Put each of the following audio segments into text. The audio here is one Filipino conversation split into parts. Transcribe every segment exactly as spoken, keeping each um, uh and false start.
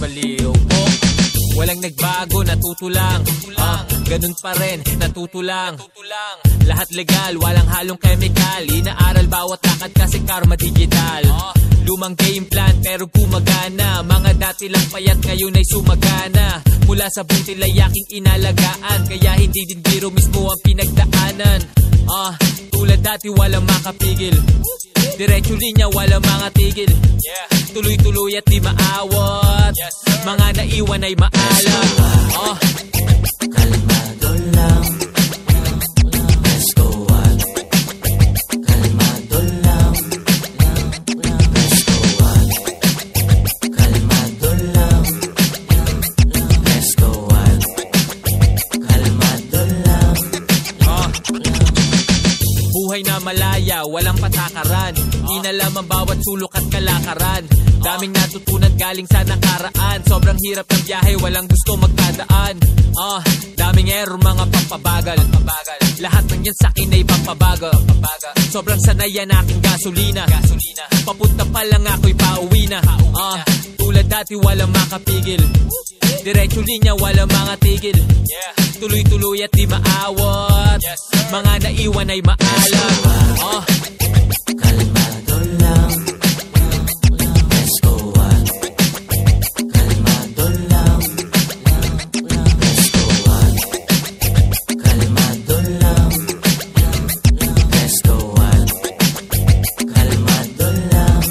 Baliw. Oh, walang nagbago, natuto lang. Ah, ganun pa rin, natuto lang. Lahat legal, walang halong chemical. Inaaral bawat lakad kasi karma digital. Lumang game plan pero gumagana. Mga dati lang payat ngayon ay sumagana. Mula sa butil ay aking inalagaan, kaya hindi din biro mismo ang pinagdaanan. Ah, tulad dati walang makapigil, diretso linya walang mga tigil. Tuloy-tuloy at di maawat, mga naiwan ay maalam. Ah, kalmado lang, let's go on. Kalmado lang, let's go on. Kalmado lang, let's go on. Kalmado lang. ah. Buhay na malaya, walang patakaran. Di na lamang bawat sulok at kalakaran. Daming natutunan galing sa nakaraan. Sobrang hirap ng biyahe, walang gusto magdadaan. Ah, daming error, mga pampabagal. Lahat ng yan sa'kin ay pampabagal. Sobrang sanay yan aking gasolina. Papunta pa lang ako'y pauwi na. Ah, tulad dati walang makapigil, diretso linya walang mga tigil. Tuloy-tuloy at di maawat, mga naiwan ay maalam. Ah, Kalmado lang, let's go on. Kalmado lang, let's go on. Kalmado lang, let's go on. Kalmado lang.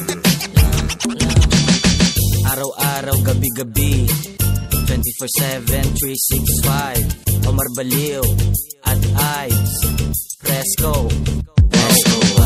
Araw-araw, gabi-gabi, twenty-four seven, three sixty-five. Omar Baliw at Ives Fresco. Let's go